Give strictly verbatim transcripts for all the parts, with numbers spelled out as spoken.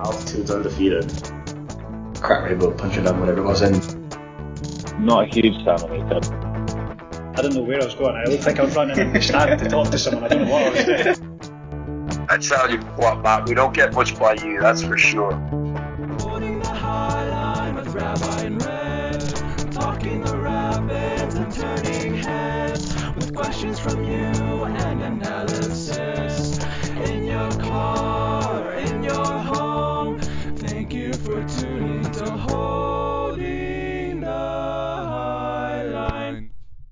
Altitude's undefeated. Crap me about punching up whatever it was in. Not a huge fan of it. I don't know where I was going. I looked like I was running in the stand to talk to someone. I don't know what I was doing. I tell you what, Matt, we don't get much by you, that's for sure. Holding the high line with Rabbi and Red, talking the rapids and turning heads, with questions from you and analysis. In your car, or in your home, thank you for tuning to Holding the High Line.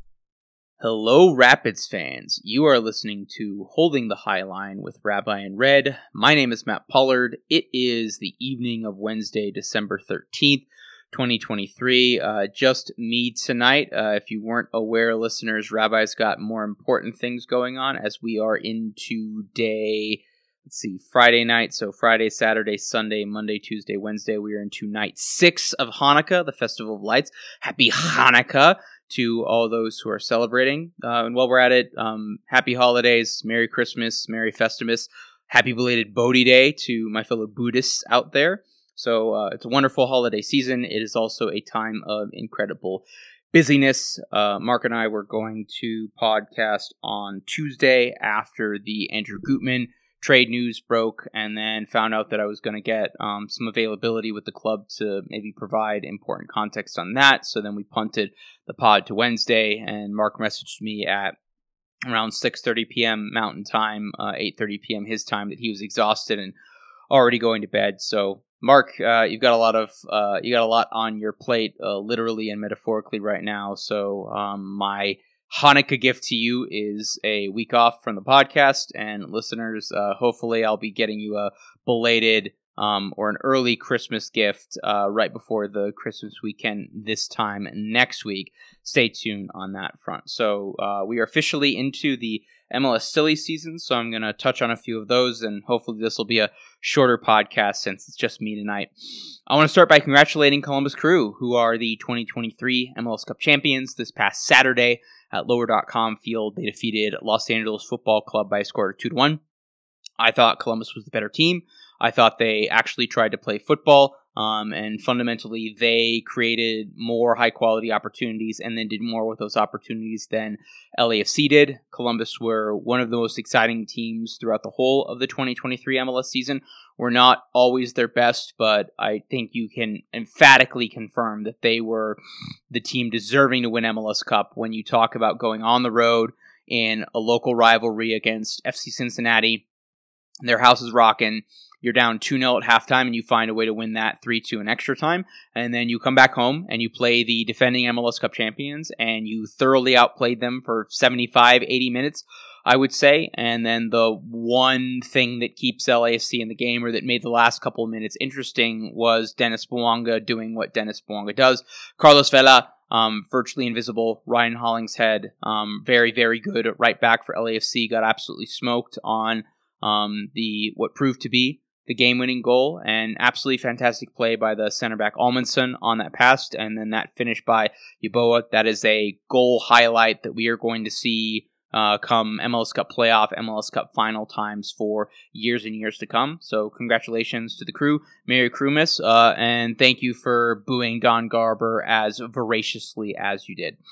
Hello, Rapids fans. You are listening to Holding the High Line with Rabbi and Red. My name is Matt Pollard. It is the evening of Wednesday, December thirteenth, twenty twenty-three. Uh, just me tonight. Uh, if you weren't aware, listeners, Rabbi's got more important things going on as we are into day, let's see, Friday night. So Friday, Saturday, Sunday, Monday, Tuesday, Wednesday. We are into night six of Hanukkah, the Festival of Lights. Happy Hanukkah to all those who are celebrating. Uh, and while we're at it, um, happy holidays, Merry Christmas, Merry Festivus, happy belated Bodhi Day to my fellow Buddhists out there. So uh, it's a wonderful holiday season. It is also a time of incredible busyness. Uh, Mark and I were going to podcast on Tuesday after the Andrew Gutman trade news broke, and then found out that I was going to get um, some availability with the club to maybe provide important context on that. So then we punted the pod to Wednesday, and Mark messaged me at around six thirty p.m. Mountain Time, uh, eight thirty p.m. his time, that he was exhausted and already going to bed. So Mark, uh, you've got a lot of uh, you got a lot on your plate, uh, literally and metaphorically right now. So um, my Hanukkah gift to you is a week off from the podcast, and listeners, uh, hopefully I'll be getting you a belated um, or an early Christmas gift uh, right before the Christmas weekend this time next week. Stay tuned on that front. So uh, we are officially into the M L S silly season, so I'm going to touch on a few of those, and hopefully this will be a shorter podcast since it's just me tonight. I want to start by congratulating Columbus Crew, who are the twenty twenty-three M L S Cup champions. This past Saturday at Lower dot com Field, they defeated Los Angeles Football Club by a score of two to one. I thought Columbus was the better team. I thought they actually tried to play football, um, and fundamentally they created more high-quality opportunities and then did more with those opportunities than L A F C did. Columbus were one of the most exciting teams throughout the whole of the twenty twenty-three M L S season. We're not always their best, but I think you can emphatically confirm that they were the team deserving to win M L S Cup when you talk about going on the road in a local rivalry against F C Cincinnati. Their house is rocking. You're down two nil at halftime, and you find a way to win that three two in extra time. And then you come back home, and you play the defending M L S Cup champions, and you thoroughly outplayed them for seventy-five, eighty minutes, I would say. And then the one thing that keeps L A F C in the game, or that made the last couple of minutes interesting, was Dennis Bouanga doing what Dennis Bouanga does. Carlos Vela, um, virtually invisible. Ryan Hollingshead, um, very, very good at right back for L A F C, got absolutely smoked on um, the what proved to be the game-winning goal, and absolutely fantastic play by the center back Almondson on that pass, and then that finish by Yeboah. That is a goal highlight that we are going to see uh, come M L S Cup playoff, M L S Cup final times for years and years to come. So congratulations to the crew. Merry Crewmas, uh, and thank you for booing Don Garber as voraciously as you did.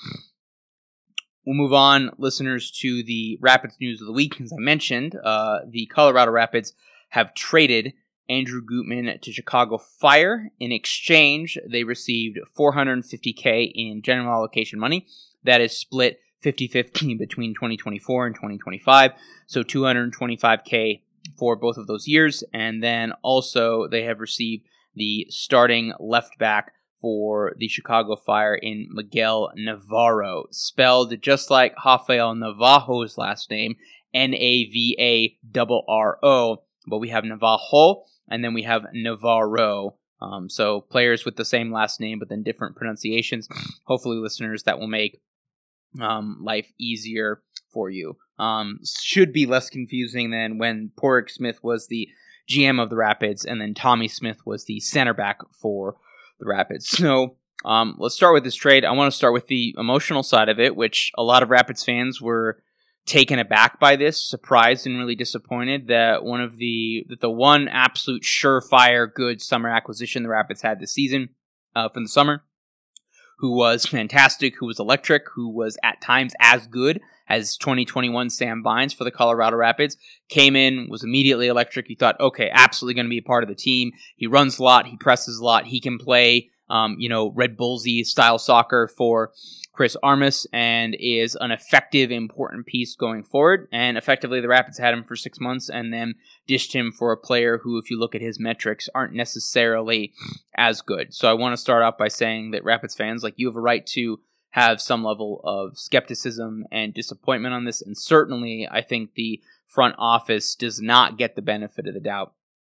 We'll move on, listeners, to the Rapids news of the week. As I mentioned, uh, the Colorado Rapids have traded Andrew Gutman to Chicago Fire. In exchange, they received four hundred fifty thousand dollars in general allocation money. That is split fifty-fifty between twenty twenty-four and twenty twenty-five, so two hundred twenty-five thousand dollars for both of those years. And then also they have received the starting left back for the Chicago Fire in Miguel Navarro, spelled just like Rafael Navajo's last name, N A V A R R O. But we have Navajo, and then we have Navarro. Um, so players with the same last name, but then different pronunciations. Hopefully, listeners, that will make um, life easier for you. Um, should be less confusing than when Porrick Smith was the G M of the Rapids, and then Tommy Smith was the center back for the Rapids. So um, let's start with this trade. I want to start with the emotional side of it, which a lot of Rapids fans were taken aback by this, surprised and really disappointed that one of the that the one absolute surefire good summer acquisition the Rapids had this season uh, from the summer, who was fantastic, who was electric, who was at times as good as twenty twenty-one Sam Vines for the Colorado Rapids, came in, was immediately electric. You thought, okay, absolutely going to be a part of the team. He runs a lot, he presses a lot, he can play, um, you know, Red Bullsy style soccer for Chris Armas, and is an effective, important piece going forward. And effectively, the Rapids had him for six months and then dished him for a player who, if you look at his metrics, aren't necessarily as good. So I want to start off by saying that Rapids fans, like, you have a right to have some level of skepticism and disappointment on this. And certainly, I think the front office does not get the benefit of the doubt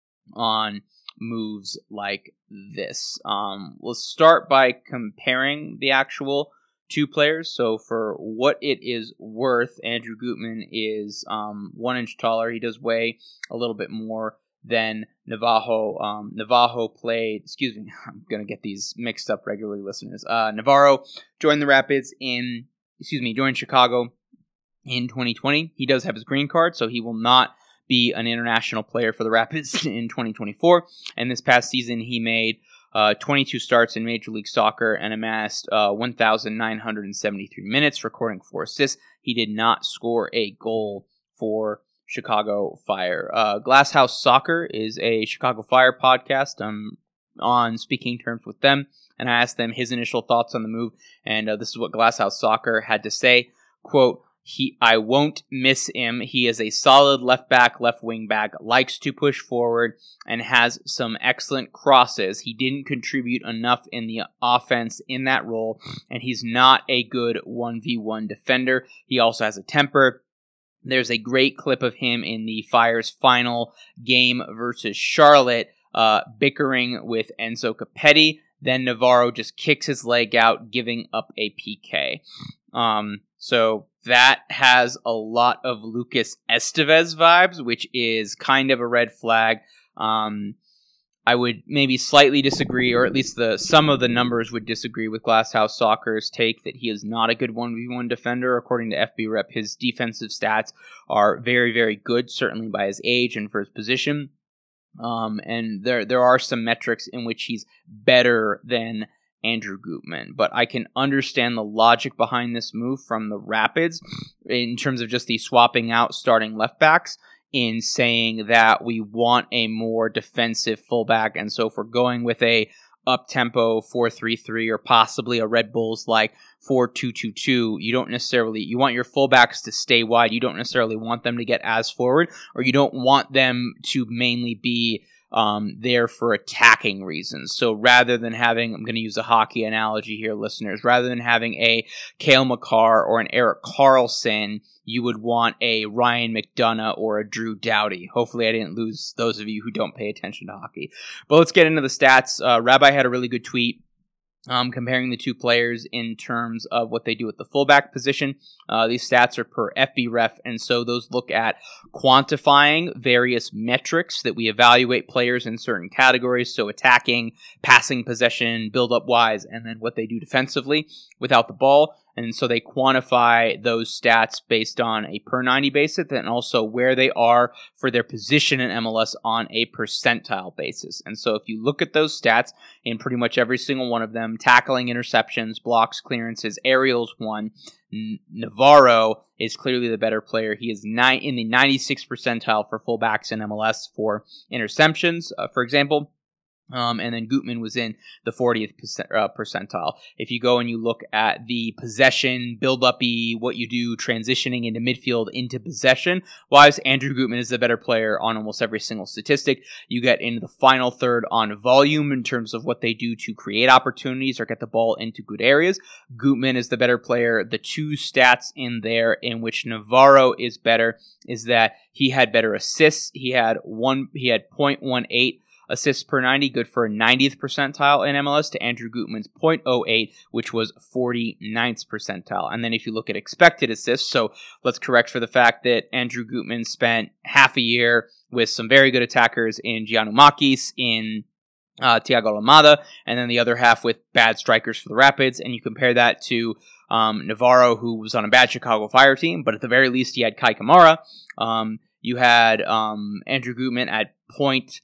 on moves like this. Um, we'll start by comparing the actual two players. So for what it is worth, Andrew Gutman is um, one inch taller. He does weigh a little bit more than Navajo. Um, Navajo played, excuse me, I'm going to get these mixed up regularly, listeners. Uh, Navarro joined the Rapids in, excuse me, joined Chicago in twenty twenty. He does have his green card, so he will not be an international player for the Rapids in twenty twenty-four. And this past season, he made Uh, twenty-two starts in Major League Soccer and amassed uh, one thousand nine hundred seventy-three minutes, recording four assists. He did not score a goal for Chicago Fire. Uh, Glasshouse Soccer is a Chicago Fire podcast. I'm on speaking terms with them, and I asked them his initial thoughts on the move, and uh, this is what Glasshouse Soccer had to say. Quote, He, I won't miss him. He is a solid left back, left wing back, likes to push forward, and has some excellent crosses. He didn't contribute enough in the offense in that role, and he's not a good one v one defender. He also has a temper. There's a great clip of him in the Fire's final game versus Charlotte, uh, bickering with Enzo Capetti. Then Navarro just kicks his leg out, giving up a P K. Um, so that has a lot of Lucas Estevez vibes, which is kind of a red flag. Um, I would maybe slightly disagree, or at least the some of the numbers would disagree with Glasshouse Soccer's take that he is not a good one v one defender. According to F B Rep, his defensive stats are very, very good, certainly by his age and for his position. Um, and there there are some metrics in which he's better than Andrew Gutman, but I can understand the logic behind this move from the Rapids in terms of just the swapping out starting left backs, in saying that we want a more defensive fullback, and so if we're going with a up-tempo four three three or possibly a Red Bulls like four two two two, you don't necessarily, you want your fullbacks to stay wide, you don't necessarily want them to get as forward, or you don't want them to mainly be Um, there for attacking reasons. So rather than having, I'm going to use a hockey analogy here, listeners, rather than having a Cale Makar or an Erik Karlsson, you would want a Ryan McDonough or a Drew Doughty. Hopefully I didn't lose those of you who don't pay attention to hockey. But let's get into the stats. Uh, Rabbi had a really good tweet Um, comparing the two players in terms of what they do at the fullback position. Uh, these stats are per F B Ref, and so those look at quantifying various metrics that we evaluate players in certain categories, so attacking, passing possession, build-up wise, and then what they do defensively without the ball. And so they quantify those stats based on a per ninety basis, and also where they are for their position in M L S on a percentile basis. And so if you look at those stats in pretty much every single one of them, tackling, interceptions, blocks, clearances, aerials won, N- Navarro is clearly the better player. He is ni- in the ninety-sixth percentile for fullbacks in M L S for interceptions, uh, for example. Um, and then Gutman was in the fortieth uh, percentile. If you go and you look at the possession, build-up-y, what you do transitioning into midfield into possession, wise, Andrew Gutman is the better player on almost every single statistic. You get into the final third on volume in terms of what they do to create opportunities or get the ball into good areas. Gutman is the better player. The two stats in there in which Navarro is better is that he had better assists. He had one. He had point one eight assists per ninety, good for a ninetieth percentile in M L S, to Andrew Gutman's point oh eight, which was forty-ninth percentile. And then if you look at expected assists, so let's correct for the fact that Andrew Gutman spent half a year with some very good attackers in Gianoumakis, in uh, Thiago Almada, and then the other half with bad strikers for the Rapids. And you compare that to um, Navarro, who was on a bad Chicago Fire team, but at the very least he had Kai Kamara. Um, you had um, Andrew Gutman at point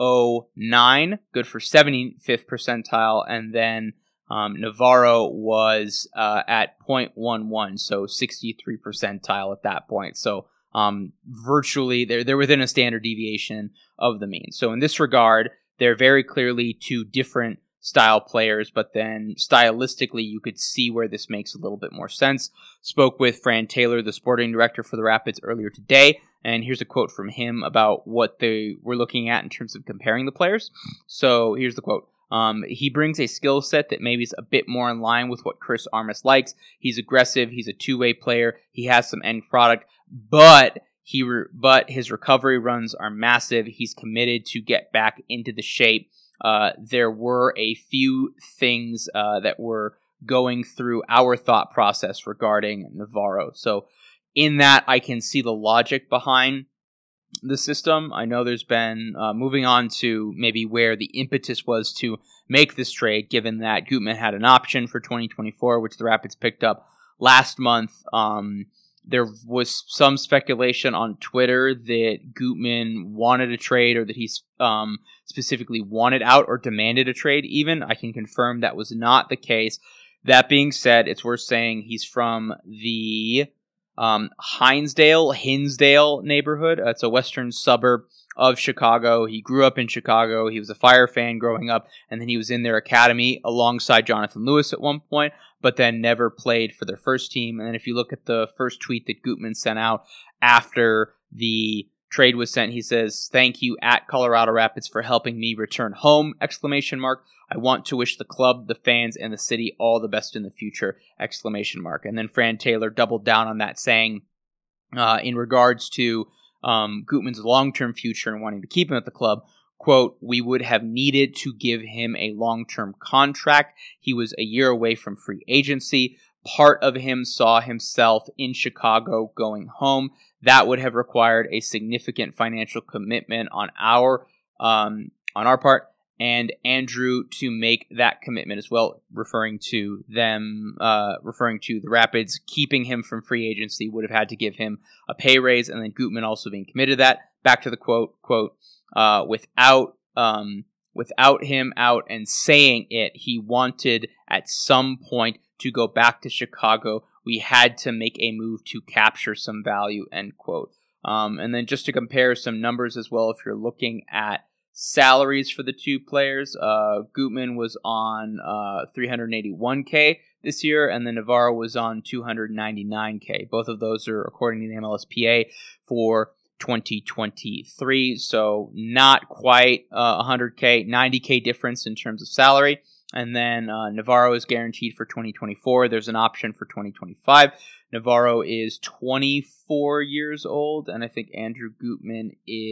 oh nine, good for seventy-fifth percentile, and then um, Navarro was uh, at point one one, so sixty-three percentile at that point. So um, virtually they're, they're within a standard deviation of the mean. So in this regard, they're very clearly two different style players, but then stylistically you could see where this makes a little bit more sense. Spoke with Fran Taylor, the sporting director for the Rapids, earlier today, and here's a quote from him about what they were looking at in terms of comparing the players. So here's the quote. Um, he brings a skill set that maybe is a bit more in line with what Chris Armas likes. He's aggressive. He's a two-way player. He has some end product, but he re- but his recovery runs are massive. He's committed to get back into the shape. Uh, there were a few things uh, that were going through our thought process regarding Navarro. So in that, I can see the logic behind the system. I know there's been, uh, moving on to maybe where the impetus was to make this trade, given that Gutman had an option for twenty twenty-four, which the Rapids picked up last month. Um, there was some speculation on Twitter that Gutman wanted a trade, or that he um, specifically wanted out or demanded a trade even. I can confirm that was not the case. That being said, it's worth saying he's from the um, Hinsdale, Hinsdale neighborhood. Uh, it's a western suburb of Chicago. He grew up in Chicago. He was a Fire fan growing up, and then he was in their academy alongside Jonathan Lewis at one point, but then never played for their first team. And then if you look at the first tweet that Gutman sent out after the trade was sent, he says, "Thank you at Colorado Rapids for helping me return home!" Exclamation mark. "I want to wish the club, the fans, and the city all the best in the future!" Exclamation mark. And then Fran Taylor doubled down on that, saying, uh, in regards to um, Gutman's long-term future and wanting to keep him at the club, quote, "We would have needed to give him a long-term contract. He was a year away from free agency. Part of him saw himself in Chicago going home. That would have required a significant financial commitment on our um, on our part, and Andrew to make that commitment as well," referring to them, uh, referring to the Rapids. Keeping him from free agency would have had to give him a pay raise, and then Gutman also being committed to that. Back to the quote, quote, uh, without um, without him out and saying it, he wanted at some point to go back to Chicago. We had to make a move to capture some value, end quote. Um, and then just to compare some numbers as well, if you're looking at salaries for the two players, uh, Gutman was on uh, three hundred eighty-one K this year, and then Navarro was on two hundred ninety-nine K. Both of those are according to the M L S P A for twenty twenty-three, so not quite uh, one hundred K, ninety K difference in terms of salary. And then uh, Navarro is guaranteed for twenty twenty-four. There's an option for twenty twenty-five. Navarro is twenty-four years old, and I think Andrew Gutman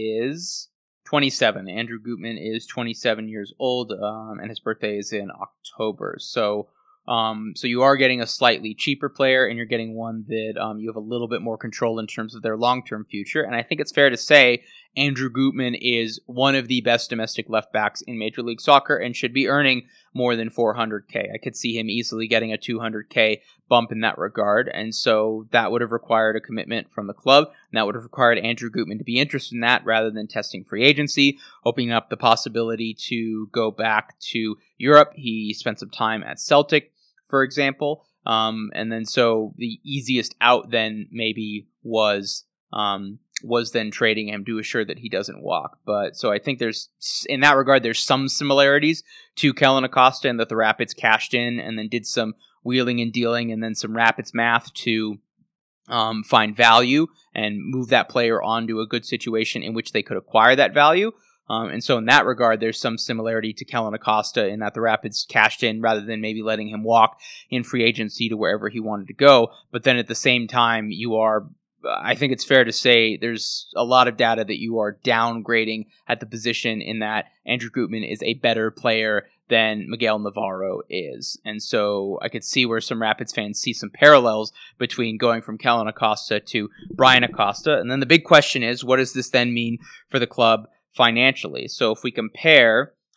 is twenty-seven. Andrew Gutman is twenty-seven years old, um, and his birthday is in October. So um, so you are getting a slightly cheaper player, and you're getting one that um, you have a little bit more control in terms of their long-term future. And I think it's fair to say Andrew Gutman is one of the best domestic left backs in Major League Soccer and should be earning more than four hundred K. I could see him easily getting a two hundred K bump in that regard, and so that would have required a commitment from the club, and that would have required Andrew Gutman to be interested in that rather than testing free agency, opening up the possibility to go back to Europe. He spent some time at Celtic, for example, um, and then so the easiest out then maybe was um, was then trading him to assure that he doesn't walk. But so I think there's, in that regard, there's some similarities to Kellen Acosta, and that the Rapids cashed in and then did some wheeling and dealing and then some Rapids math to um, find value and move that player onto a good situation in which they could acquire that value. Um, and so in that regard, there's some similarity to Kellen Acosta in that the Rapids cashed in rather than maybe letting him walk in free agency to wherever he wanted to go. But then at the same time, you are, I think it's fair to say there's a lot of data that you are downgrading at the position in that Andrew Gutman is a better player than Miguel Navarro is. And so I could see where some Rapids fans see some parallels between going from Kellen Acosta to Brian Acosta. And then the big question is, what does this then mean for the club financially? So if we compare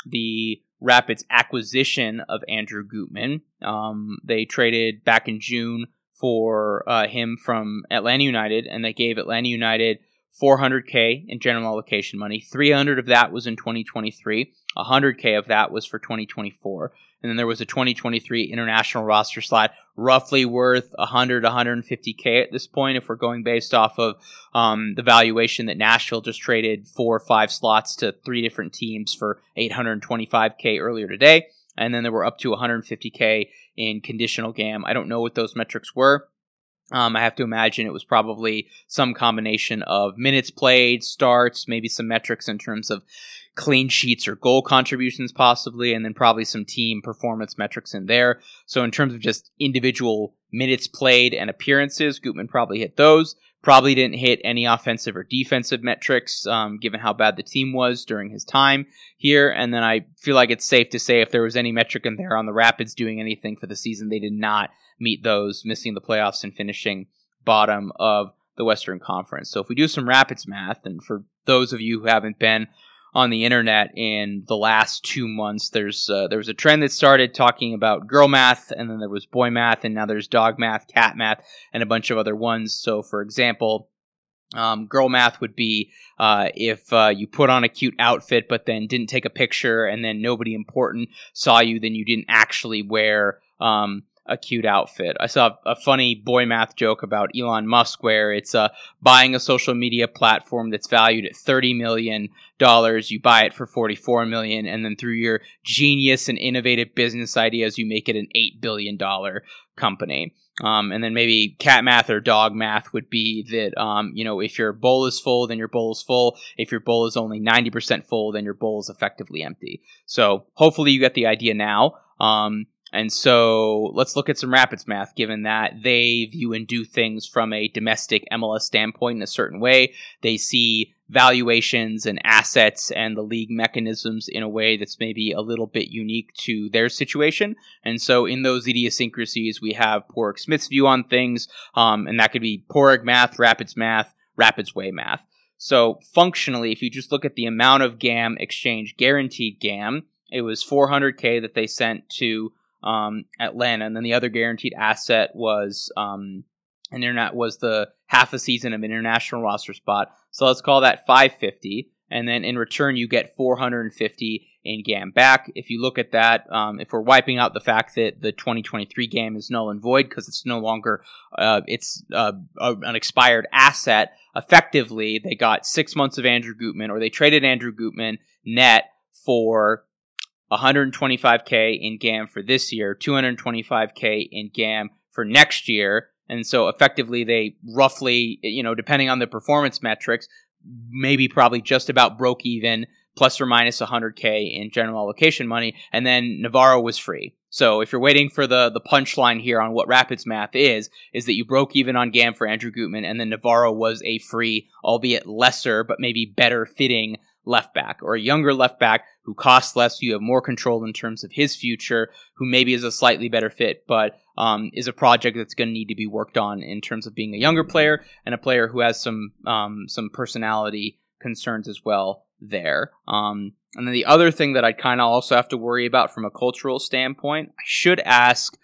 the Rapids' acquisition of Andrew Gutman. Um, they traded back in June for uh, him from Atlanta United, and they gave Atlanta United four hundred K in general allocation money. three hundred of that was in twenty twenty-three. one hundred K of that was for twenty twenty-four. And then there was a twenty twenty-three international roster slot, roughly worth one hundred, one hundred fifty K at this point, if we're going based off of um, the valuation that Nashville just traded four or five slots to three different teams for eight hundred twenty-five K earlier today. And then there were up to one hundred fifty K in conditional G A M. I don't know what those metrics were. Um, I have to imagine it was probably some combination of minutes played, starts, maybe some metrics in terms of clean sheets or goal contributions possibly, and then probably some team performance metrics in there. So in terms of just individual minutes played and appearances, Gutman probably hit those. Probably didn't hit any offensive or defensive metrics, um, given how bad the team was during his time here. And then I feel like it's safe to say if there was any metric in there on the Rapids doing anything for the season, they did not meet those, missing the playoffs and finishing bottom of the Western Conference. So if we do some Rapids math, and for those of you who haven't been on the internet in the last two months, there's uh, there was a trend that started talking about girl math, and then there was boy math, and now there's dog math, cat math, and a bunch of other ones. So for example, um, girl math would be uh, if uh, you put on a cute outfit but then didn't take a picture, and then nobody important saw you, then you didn't actually wear um, a cute outfit. I saw a funny boy math joke about Elon Musk where it's uh, buying a social media platform that's valued at thirty million dollars. You buy it for forty-four million dollars, and then through your genius and innovative business ideas, you make it an eight billion dollars company. Um, and then maybe cat math or dog math would be that, um, you know, if your bowl is full, then your bowl is full. If your bowl is only ninety percent full, then your bowl is effectively empty. So hopefully you get the idea now. Um, And so let's look at some Rapids math, given that they view and do things from a domestic M L S standpoint in a certain way. They see valuations and assets and the league mechanisms in a way that's maybe a little bit unique to their situation. And so in those idiosyncrasies, we have Porig Smith's view on things, um, and that could be Porig math, Rapids math, Rapids way math. So functionally, if you just look at the amount of G A M exchange, guaranteed G A M, it was four hundred K that they sent to Um, Atlanta, and then the other guaranteed asset was um, an internet was the half a season of international roster spot. So let's call that five hundred fifty, and then in return you get four hundred fifty in G A M back. If you look at that, um, if we're wiping out the fact that the twenty twenty-three G A M is null and void because it's no longer uh, it's uh, an expired asset, effectively they got six months of Andrew Gutman, or they traded Andrew Gutman net for one hundred twenty-five K in G A M for this year, two hundred twenty-five K in G A M for next year. And so effectively they roughly, you know, depending on the performance metrics, maybe probably just about broke even, plus or minus one hundred K in general allocation money. And then Navarro was free. So if you're waiting for the, the punchline here on what Rapids math is, is that you broke even on G A M for Andrew Gutman, and then Navarro was a free, albeit lesser, but maybe better fitting left back, or a younger left back who costs less. You have more control in terms of his future, who maybe is a slightly better fit, but um, is a project that's going to need to be worked on in terms of being a younger player and a player who has some um, some personality concerns as well there. Um, and then the other thing that I'd kind of also have to worry about from a cultural standpoint, I should ask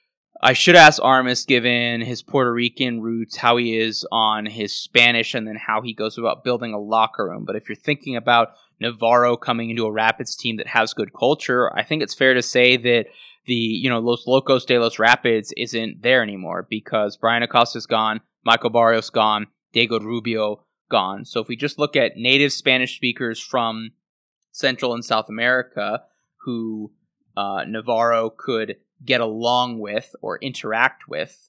I should ask Armas, given his Puerto Rican roots, how he is on his Spanish, and then how he goes about building a locker room. But if you're thinking about Navarro coming into a Rapids team that has good culture, I think it's fair to say that the, you know, Los Locos de los Rapids isn't there anymore, because Brian Acosta's gone, Michael Barrios gone, Diego Rubio gone. So if we just look at native Spanish speakers from Central and South America who uh, Navarro could get along with or interact with,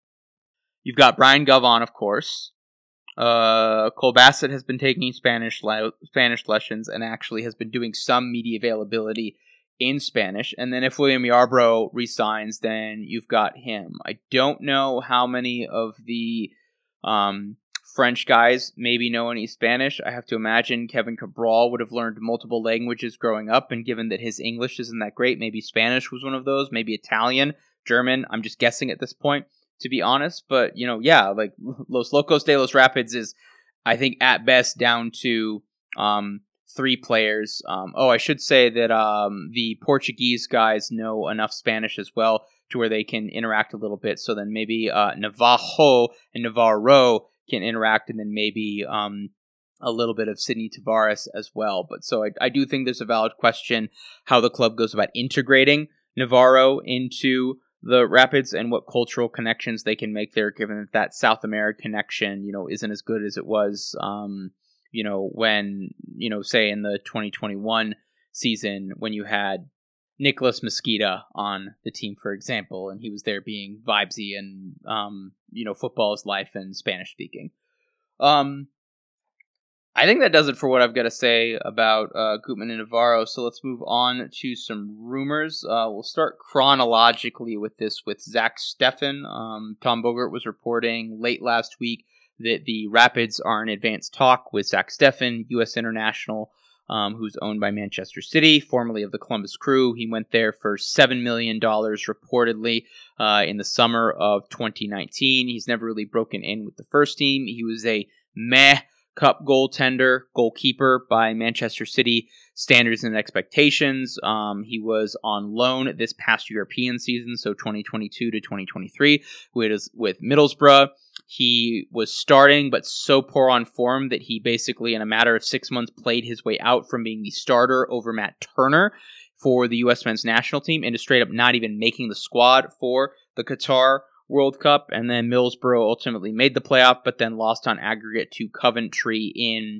you've got Brian Gavon, of course. Uh, Cole Bassett has been taking Spanish le- Spanish lessons and actually has been doing some media availability in Spanish. And then if William Yarbrough resigns, then you've got him. I don't know how many of the um, French guys maybe know any Spanish. I have to imagine Kevin Cabral would have learned multiple languages growing up, and given that his English isn't that great, maybe Spanish was one of those, maybe Italian, German. I'm just guessing at this point, to be honest. But, you know, yeah, like Los Locos de los Rapids is, I think, at best down to um, three players. Um, oh, I should say that um, the Portuguese guys know enough Spanish as well to where they can interact a little bit. So then maybe uh, Navajo and Navarro can interact, and then maybe um, a little bit of Sidney Tavares as well. But so I, I do think there's a valid question how the club goes about integrating Navarro into the Rapids and what cultural connections they can make there, given that that South American connection, you know, isn't as good as it was, um, you know, when, you know, say in the twenty twenty-one season when you had Nicholas Mosqueda on the team, for example, and he was there being vibesy and, um, you know, football is life and Spanish speaking. Um, I think that does it for what I've got to say about uh, Gutman and Navarro. So let's move on to some rumors. Uh, we'll start chronologically with this with Zach Steffen. Um, Tom Bogert was reporting late last week that the Rapids are in advanced talk with Zach Steffen, U S international, um, who's owned by Manchester City, formerly of the Columbus Crew. He went there for seven million dollars reportedly uh, in the summer of twenty nineteen. He's never really broken in with the first team. He was a meh Cup goaltender, goalkeeper by Manchester City standards and expectations. Um, he was on loan this past European season, so twenty twenty-two to twenty twenty-three, with, with Middlesbrough. He was starting, but so poor on form that he basically, in a matter of six months, played his way out from being the starter over Matt Turner for the U S men's national team, and to straight up not even making the squad for the Qatar World Cup. And then Middlesbrough ultimately made the playoff, but then lost on aggregate to Coventry in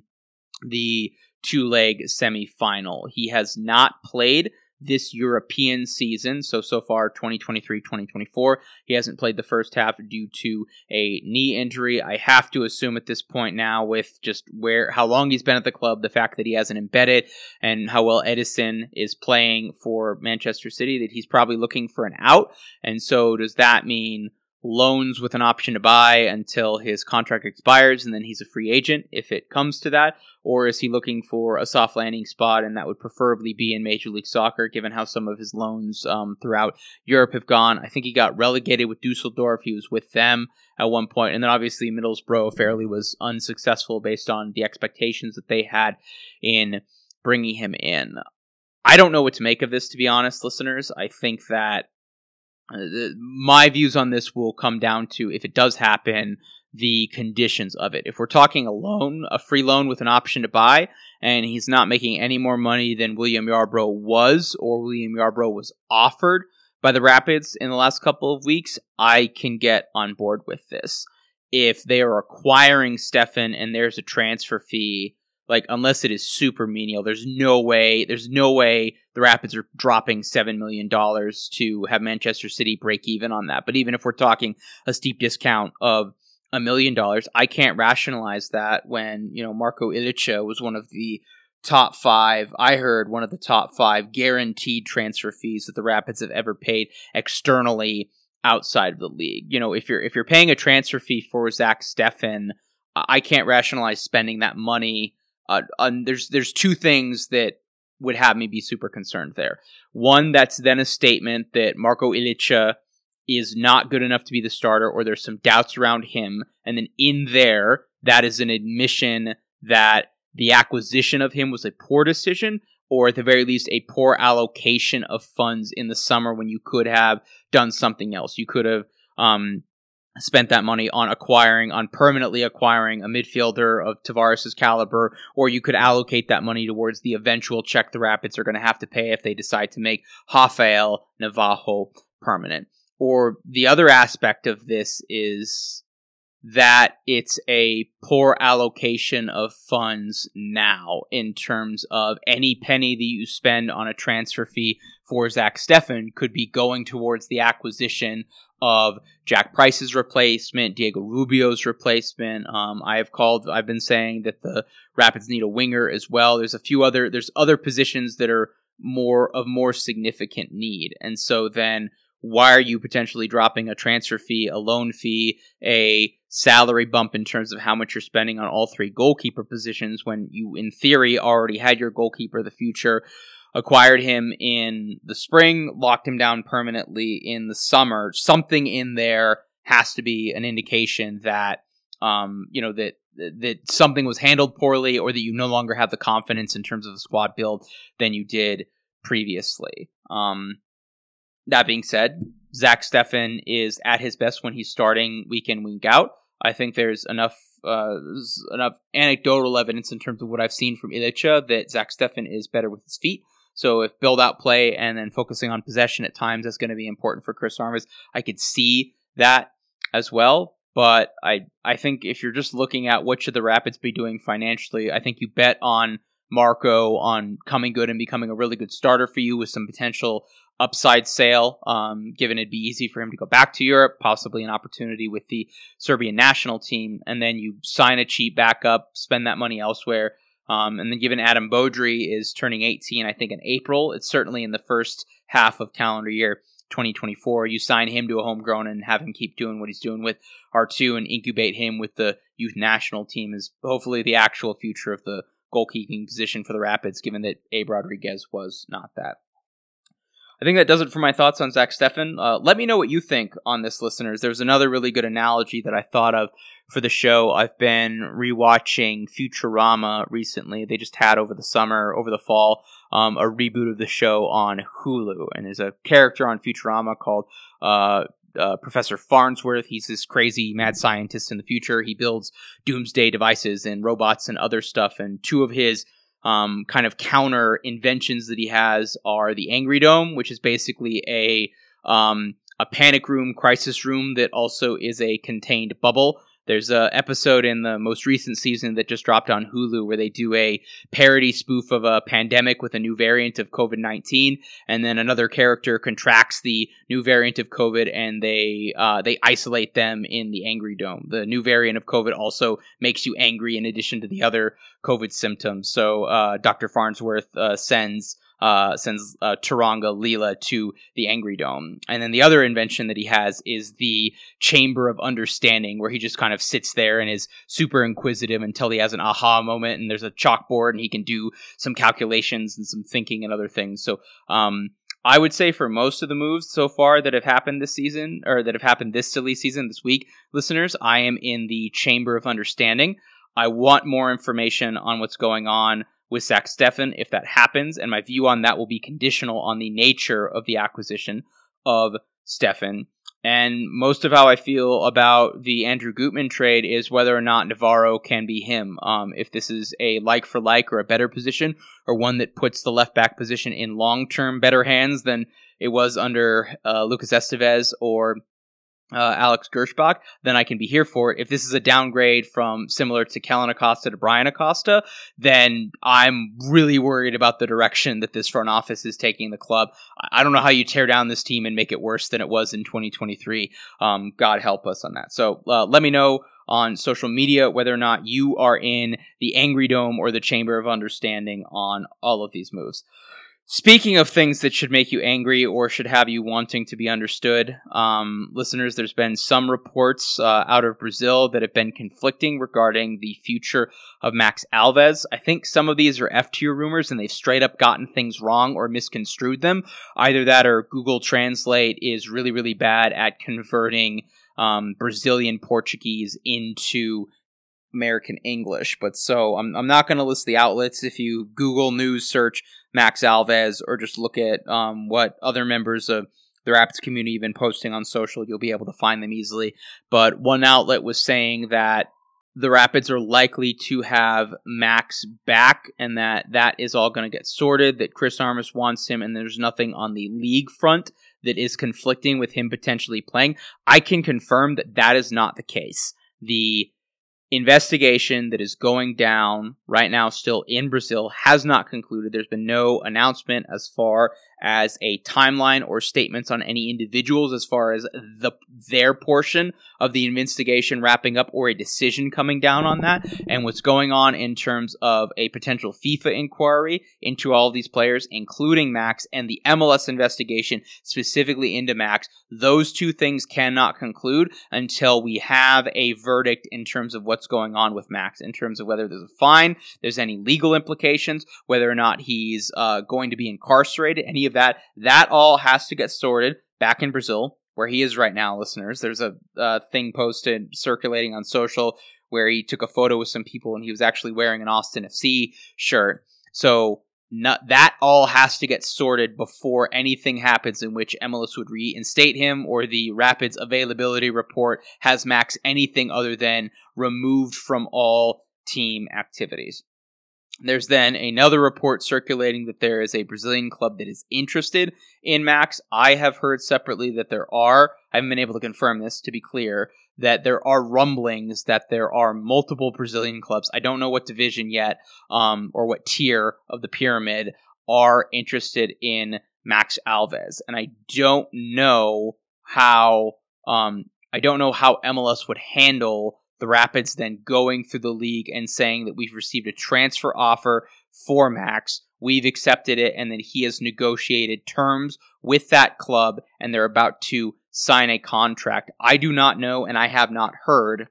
the two-leg semifinal. He has not played this European season, so so far twenty twenty-three twenty twenty-four. He hasn't played the first half due to a knee injury. I have to assume at this point now, with just where how long he's been at the club, the fact that he hasn't embedded, and how well Edison is playing for Manchester City, that he's probably looking for an out. And so does that mean loans with an option to buy until his contract expires and then he's a free agent if it comes to that? Or is he looking for a soft landing spot, and that would preferably be in Major League Soccer, given how some of his loans um, throughout Europe have gone? I think he got relegated with Dusseldorf. He was with them at one point, and then obviously Middlesbrough fairly was unsuccessful based on the expectations that they had in bringing him in. I don't know what to make of this, to be honest, listeners. I think that Uh, my views on this will come down to, if it does happen, the conditions of it. If we're talking a loan, a free loan with an option to buy, and he's not making any more money than William Yarbrough was, or William Yarbrough was offered by the Rapids in the last couple of weeks, I can get on board with this. If they are acquiring Steffen and there's a transfer fee, like, unless it is super menial, there's no way, there's no way the Rapids are dropping seven million dollars to have Manchester City break even on that. But even if we're talking a steep discount of a million dollars, I can't rationalize that when, you know, Marco Ilicha was one of the top five, I heard one of the top five guaranteed transfer fees that the Rapids have ever paid externally outside of the league. You know, if you're, if you're paying a transfer fee for Zach Steffen, I can't rationalize spending that money. Uh, um, there's there's two things that would have me be super concerned there. One, that's then a statement that Marco Ilicha is not good enough to be the starter, or there's some doubts around him. And then in there, that is an admission that the acquisition of him was a poor decision, or at the very least, a poor allocation of funds in the summer when you could have done something else. You could have um, spent that money on acquiring, on permanently acquiring a midfielder of Tavares' caliber, or you could allocate that money towards the eventual check the Rapids are going to have to pay if they decide to make Rafael Navajo permanent. Or the other aspect of this is that it's a poor allocation of funds now, in terms of any penny that you spend on a transfer fee for Zach Steffen could be going towards the acquisition of Jack Price's replacement, Diego Rubio's replacement. Um, I have called, I've been saying that the Rapids need a winger as well. There's a few other, there's other positions that are more of more significant need. And so then why are you potentially dropping a transfer fee, a loan fee, a salary bump in terms of how much you're spending on all three goalkeeper positions when you, in theory, already had your goalkeeper of the future, acquired him in the spring, locked him down permanently in the summer? Something in there has to be an indication that, um, you know, that that something was handled poorly, or that you no longer have the confidence in terms of the squad build than you did previously. Um, that being said, Zach Steffen is at his best when he's starting week in, week out. I think there's enough uh, there's enough anecdotal evidence in terms of what I've seen from Ilicha that Zach Steffen is better with his feet. So if build out play and then focusing on possession at times is going to be important for Chris Armas, I could see that as well. But I I think if you're just looking at what should the Rapids be doing financially, I think you bet on Marco on coming good and becoming a really good starter for you with some potential upside sale, um, given it'd be easy for him to go back to Europe, possibly an opportunity with the Serbian national team, and then you sign a cheap backup, spend that money elsewhere. Um, and then given Adam Beaudry is turning eighteen, I think in April, it's certainly in the first half of calendar year twenty twenty-four, you sign him to a homegrown and have him keep doing what he's doing with R two and incubate him with the youth national team is hopefully the actual future of the goalkeeping position for the Rapids, given that Abe Rodriguez was not that. I think that does it for my thoughts on Zach Steffen. Uh, let me know what you think on this, listeners. There's another really good analogy that I thought of for the show. I've been rewatching Futurama recently. They just had over the summer, over the fall, um, a reboot of the show on Hulu. And there's a character on Futurama called uh, uh, Professor Farnsworth. He's this crazy mad scientist in the future. He builds doomsday devices and robots and other stuff. And two of his Um, kind of counter inventions that he has are the Angry Dome, which is basically a um, a panic room, crisis room that also is a contained bubble. There's a episode in the most recent season that just dropped on Hulu where they do a parody spoof of a pandemic with a new variant of covid nineteen, and then another character contracts the new variant of COVID, and they uh, they isolate them in the Angry Dome. The new variant of COVID also makes you angry in addition to the other COVID symptoms. So uh, Doctor Farnsworth uh, sends uh, sends uh, Taranga Leela to the Angry Dome. And then the other invention that he has is the Chamber of Understanding, where he just kind of sits there and is super inquisitive until he has an aha moment, and there's a chalkboard and he can do some calculations and some thinking and other things. So um, I would say for most of the moves so far that have happened this season, or that have happened this silly season, this week, listeners, I am in the Chamber of Understanding. I want more information on what's going on with Zach Steffen if that happens, and my view on that will be conditional on the nature of the acquisition of Steffen. And most of how I feel about the Andrew Gutman trade is whether or not Navarro can be him. Um, if this is a like-for-like or a better position, or one that puts the left-back position in long-term better hands than it was under uh, Lucas Estevez or Uh, Alex Gershbach, then I can be here for it. If this is a downgrade from similar to Kellen Acosta to Brian Acosta, then I'm really worried about the direction that this front office is taking the club. I don't know how you tear down this team and make it worse than it was in twenty twenty-three. Um, God help us on that. So uh, let me know on social media whether or not you are in the Angry Dome or the Chamber of Understanding on all of these moves. Speaking of things that should make you angry or should have you wanting to be understood, um, listeners, there's been some reports uh, out of Brazil that have been conflicting regarding the future of Max Alves. I think some of these are F-tier rumors and they've straight up gotten things wrong or misconstrued them. Either that or Google Translate is really, really bad at converting um, Brazilian Portuguese into American English. But so I'm I'm not going to list the outlets. If you Google news search Max Alves or just look at um, what other members of the Rapids community have been posting on social, you'll be able to find them easily. But one outlet was saying that the Rapids are likely to have Max back and that that is all going to get sorted, that Chris Armas wants him, and there's nothing on the league front that is conflicting with him potentially playing. I can confirm that that is not the case. The investigation that is going down right now still in Brazil has not concluded. There's been no announcement as far as a timeline or statements on any individuals as far as the their portion of the investigation wrapping up or a decision coming down on that. And what's going on in terms of a potential FIFA inquiry into all of these players, including Max, and the M L S investigation specifically into Max, those two things cannot conclude until we have a verdict in terms of what's going on with Max, in terms of whether there's a fine, there's any legal implications, whether or not he's uh, going to be incarcerated, any of that. That all has to get sorted back in Brazil, where he is right now, listeners. There's a uh, thing posted circulating on social where he took a photo with some people and he was actually wearing an Austin F C shirt. So not, that all has to get sorted before anything happens in which M L S would reinstate him or the Rapids availability report has Max anything other than removed from all team activities. There's then another report circulating that there is a Brazilian club that is interested in Max. I have heard separately that there are, I haven't been able to confirm this to be clear, that there are rumblings that there are multiple Brazilian clubs. I don't know what division yet, um, or what tier of the pyramid are interested in Max Alves. And I don't know how, um, I don't know how M L S would handle the Rapids then going through the league and saying that we've received a transfer offer for Max, we've accepted it, and then he has negotiated terms with that club, and they're about to sign a contract. I do not know, and I have not heard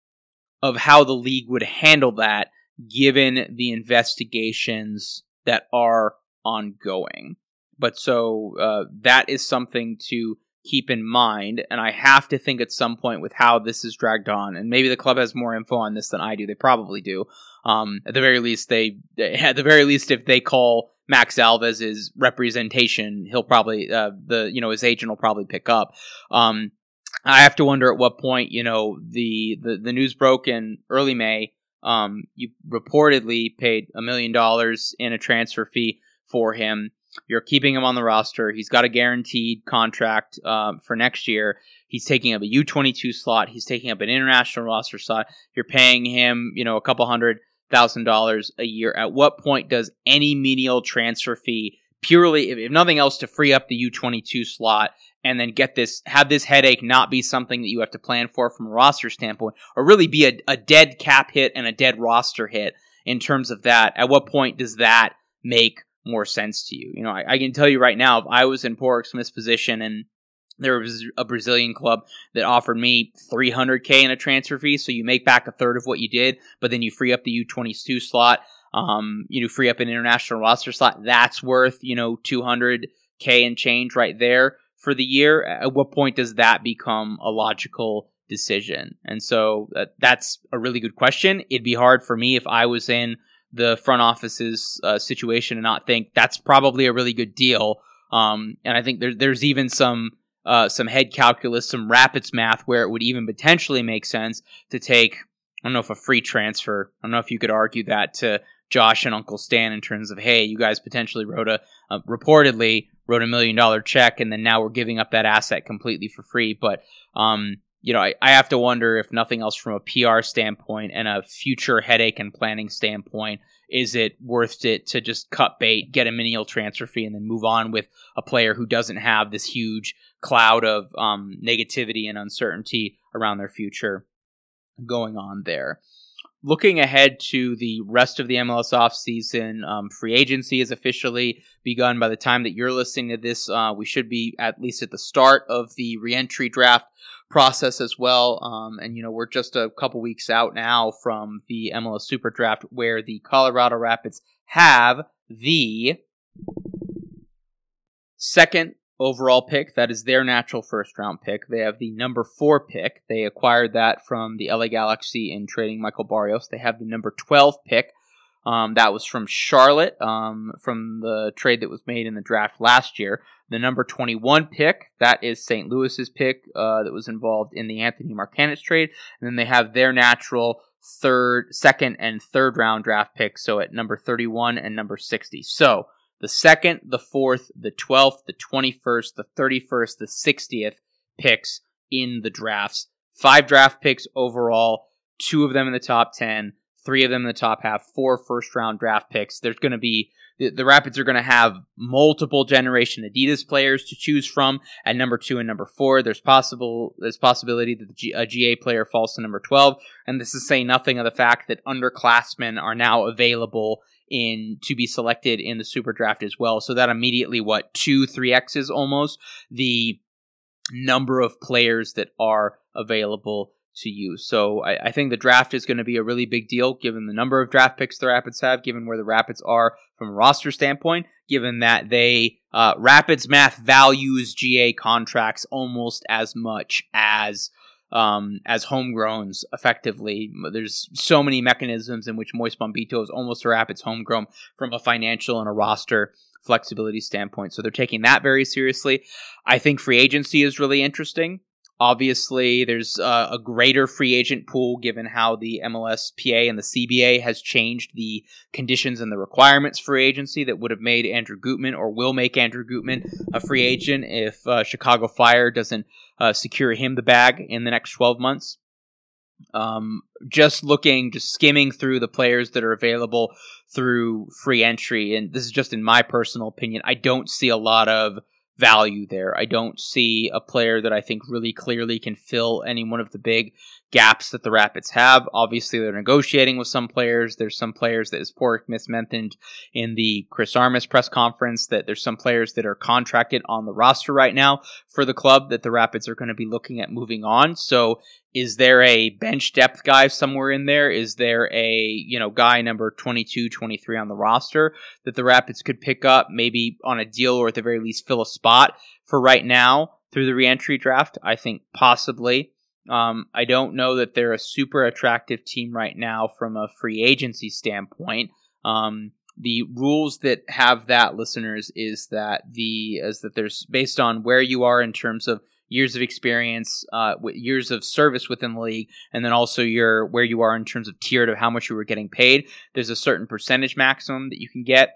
of how the league would handle that given the investigations that are ongoing. But so uh, that is something to keep in mind, and I have to think at some point with how this is dragged on, and maybe the club has more info on this than I do. They probably do. Um, at the very least, they at the very least, if they call Max Alves' representation, he'll probably uh, the you know his agent will probably pick up. Um, I have to wonder at what point you know the the, the news broke in early May. Um, you reportedly paid a million dollars in a transfer fee for him. You're keeping him on the roster. He's got a guaranteed contract um, for next year. He's taking up a U twenty-two slot. He's taking up an international roster slot. You're paying him, you know, a couple hundred thousand dollars a year. At what point does any menial transfer fee, purely, if, if nothing else, to free up the U twenty-two slot and then get this, have this headache not be something that you have to plan for from a roster standpoint, or really be a, a dead cap hit and a dead roster hit in terms of that? At what point does that make more sense to you? You know, I, I can tell you right now, if I was in Porrick Smith's position and there was a Brazilian club that offered me three hundred K in a transfer fee, so you make back a third of what you did, but then you free up the U twenty-two slot, um, you know, free up an international roster slot, that's worth, you know, two hundred K and change right there for the year. At what point does that become a logical decision? And so uh, that's a really good question. It'd be hard for me if I was in the front office's uh, situation and not think that's probably a really good deal. Um, and I think there, there's even some uh, some head calculus, some Rapids math where it would even potentially make sense to take, I don't know if a free transfer, I don't know if you could argue that to Josh and Uncle Stan in terms of, hey, you guys potentially wrote a, uh, reportedly wrote a million dollar check and then now we're giving up that asset completely for free. But, um, you know, I, I have to wonder if nothing else from a P R standpoint and a future headache and planning standpoint, is it worth it to just cut bait, get a menial transfer fee, and then move on with a player who doesn't have this huge cloud of um, negativity and uncertainty around their future going on there. Looking ahead to the rest of the M L S offseason, um, free agency is officially begun. By the time that you're listening to this, uh, we should be at least at the start of the reentry draft process as well. Um, and, you know, we're just a couple weeks out now from the M L S Super Draft, where the Colorado Rapids have the second overall pick. That is their natural first round pick. They have the number four pick. They acquired that from the L A Galaxy in trading Michael Barrios. They have the number twelve pick. Um, that was from Charlotte, um, from the trade that was made in the draft last year. The number twenty-one pick, that is Saint Louis's pick, uh, that was involved in the Anthony Marcanis trade. And then they have their natural third, second, and third round draft picks. So at number thirty-one and number sixty. So the second, the fourth, the twelfth, the twenty-first, the thirty-first, the sixtieth picks in the drafts. Five draft picks overall, two of them in the top ten, three of them in the top half, four first-round draft picks. There's going to be, the, the Rapids are going to have multiple generation Adidas players to choose from at number two and number four. There's possible, there's possibility that the G, a G A player falls to number twelve, and this is saying nothing of the fact that underclassmen are now available in to be selected in the Super Draft as well. So that immediately, what, two, three X's almost the number of players that are available to you. So I, I think the draft is going to be a really big deal given the number of draft picks the Rapids have, given where the Rapids are from a roster standpoint, given that they, uh, Rapids math values G A contracts almost as much as um, as homegrowns effectively. There's so many mechanisms in which Moise Bombito is almost a Rapids homegrown from a financial and a roster flexibility standpoint. So they're taking that very seriously. I think free agency is really interesting. Obviously, there's uh, a greater free agent pool given how the M L S P A and the C B A has changed the conditions and the requirements for agency that would have made Andrew Gutman or will make Andrew Gutman a free agent if uh, Chicago Fire doesn't uh, secure him the bag in the next twelve months. Um, just looking, just skimming through the players that are available through free entry, and this is just in my personal opinion, I don't see a lot of value there. I don't see a player that I think really clearly can fill any one of the big gaps that the Rapids have. Obviously, they're negotiating with some players. There's some players that, as Pork mentioned in the Chris Armas press conference, that there's some players that are contracted on the roster right now for the club that the Rapids are going to be looking at moving on. So is there a bench depth guy somewhere in there? Is there a, you know, guy number twenty-two, twenty-three on the roster that the Rapids could pick up maybe on a deal or at the very least fill a spot for right now through the reentry draft? I think possibly. Um, I don't know that they're a super attractive team right now from a free agency standpoint. Um, the rules that have that, listeners, is that the is that there's based on where you are in terms of years of experience, uh, years of service within the league, and then also your where you are in terms of tiered of how much you were getting paid. There's a certain percentage maximum that you can get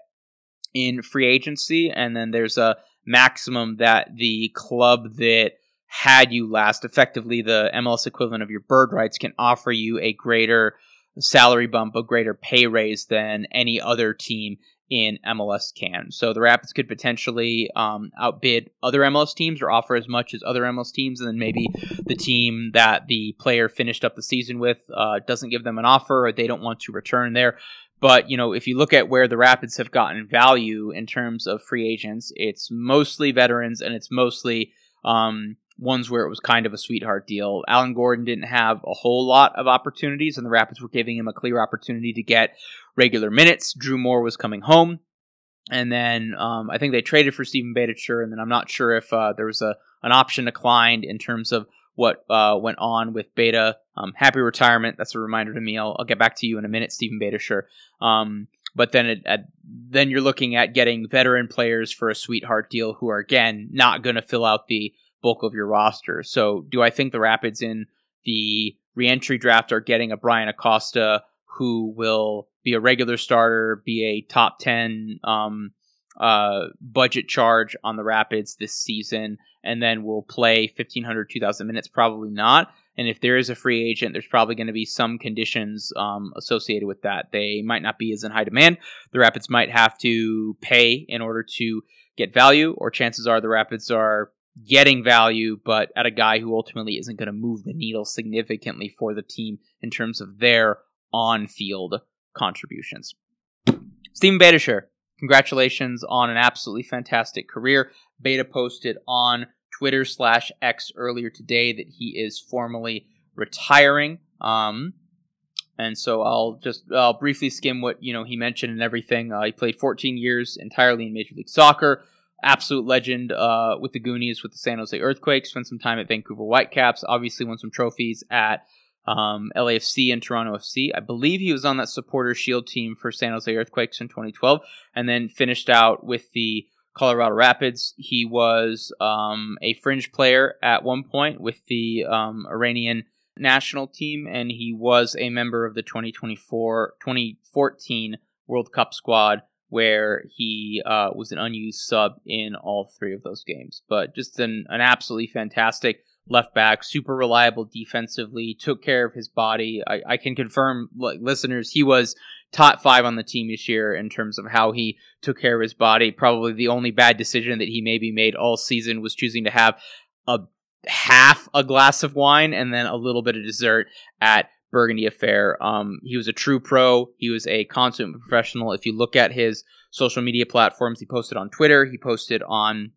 in free agency, and then there's a maximum that the club that had you last, effectively the M L S equivalent of your bird rights, can offer you a greater salary bump, a greater pay raise than any other team in M L S can. So the Rapids could potentially um, outbid other M L S teams or offer as much as other M L S teams, and then maybe the team that the player finished up the season with uh, doesn't give them an offer or they don't want to return there. But, you know, if you look at where the Rapids have gotten value in terms of free agents, it's mostly veterans and it's mostly um, ones where it was kind of a sweetheart deal. Alan Gordon didn't have a whole lot of opportunities, and the Rapids were giving him a clear opportunity to get regular minutes. Drew Moore was coming home, and then um, I think they traded for Steven Beitashour, and then I'm not sure if uh, there was a an option declined in terms of what uh, went on with Beta. Um, happy retirement. That's a reminder to me. I'll, I'll get back to you in a minute, Steven Beitashour. Um, but then it, at, then you're looking at getting veteran players for a sweetheart deal who are, again, not going to fill out the bulk of your roster. So do I think the Rapids in the reentry draft are getting a Brian Acosta who will be a regular starter, be a top ten um, uh, budget charge on the Rapids this season, and then will play fifteen hundred, two thousand minutes? Probably not. And if there is a free agent, there's probably going to be some conditions um, associated with that. They might not be as in high demand. The Rapids might have to pay in order to get value, or chances are the Rapids are getting value, but at a guy who ultimately isn't going to move the needle significantly for the team in terms of their on-field contributions. Steven Beitashour, congratulations on an absolutely fantastic career. Beta posted on Twitter slash X earlier today that he is formally retiring. Um, and so I'll just I'll briefly skim what you know he mentioned and everything. Uh, he played fourteen years entirely in Major League Soccer. Absolute legend uh, with the Goonies, with the San Jose Earthquakes. Spent some time at Vancouver Whitecaps. Obviously won some trophies at um, L A F C and Toronto F C. I believe he was on that Supporters Shield team for San Jose Earthquakes in twenty twelve, and then finished out with the Colorado Rapids. He was um, a fringe player at one point with the um, Iranian national team, and he was a member of the twenty twenty-four twenty fourteen World Cup squad, where he uh, was an unused sub in all three of those games. But just an, an absolutely fantastic left back, super reliable defensively, took care of his body. I, I can confirm, like, listeners, he was top five on the team this year in terms of how he took care of his body. Probably the only bad decision that he maybe made all season was choosing to have a half a glass of wine and then a little bit of dessert at Burgundy Affair. Um, he was a true pro. He was a consummate professional. If you look at his social media platforms, he posted on Twitter, he posted on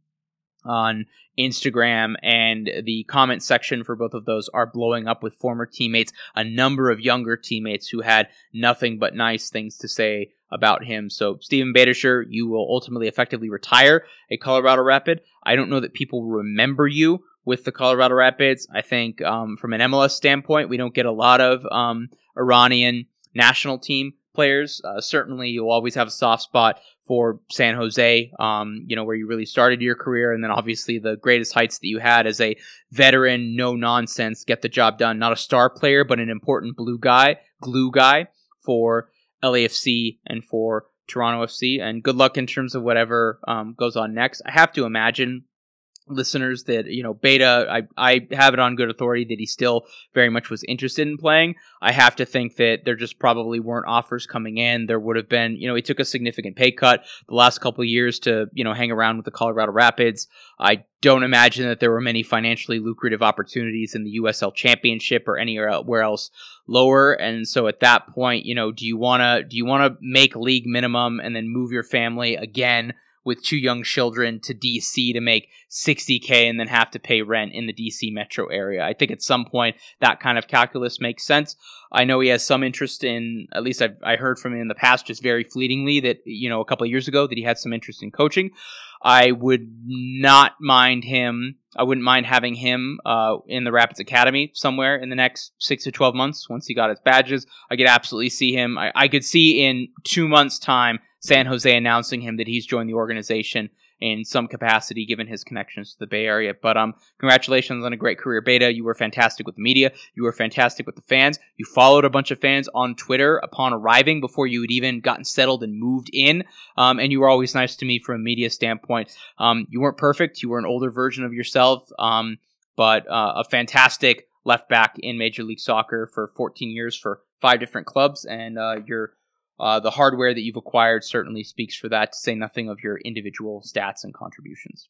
on Instagram, and the comment section for both of those are blowing up with former teammates, a number of younger teammates who had nothing but nice things to say about him. So Steven Beitashour, you will ultimately effectively retire a Colorado Rapid. I don't know that people remember you with the Colorado Rapids. I think um, from an M L S standpoint, we don't get a lot of um, Iranian national team players. Uh, certainly, you'll always have a soft spot for San Jose, um, you know, where you really started your career, and then obviously the greatest heights that you had as a veteran, no nonsense, get the job done, not a star player, but an important blue guy, glue guy for L A F C and for Toronto F C. And good luck in terms of whatever um, goes on next. I have to imagine, listeners, that, you know, Beta, I, I have it on good authority that he still very much was interested in playing. I have to think that there just probably weren't offers coming in. There would have been, you know, he took a significant pay cut the last couple of years to, you know, hang around with the Colorado Rapids. I don't imagine that there were many financially lucrative opportunities in the U S L Championship or anywhere else lower. And so at that point, you know, do you want to, do you want to make league minimum and then move your family again with two young children to D C to make sixty K and then have to pay rent in the D C metro area? I think at some point that kind of calculus makes sense. I know he has some interest in, at least I've, I heard from him in the past, just very fleetingly, that, you know, a couple of years ago, that he had some interest in coaching. I would not mind him, I wouldn't mind having him uh, in the Rapids Academy somewhere in the next six to twelve months once he got his badges. I could absolutely see him. I, I could see in two months' time San Jose announcing him that he's joined the organization in some capacity, given his connections to the Bay Area. But um, congratulations on a great career, Beta. You were fantastic with the media. You were fantastic with the fans. You followed a bunch of fans on Twitter upon arriving before you had even gotten settled and moved in. Um, and you were always nice to me from a media standpoint. Um, you weren't perfect. You were an older version of yourself, um, but uh, a fantastic left back in Major League Soccer for fourteen years for five different clubs. And uh, you're Uh, the hardware that you've acquired certainly speaks for that, to say nothing of your individual stats and contributions.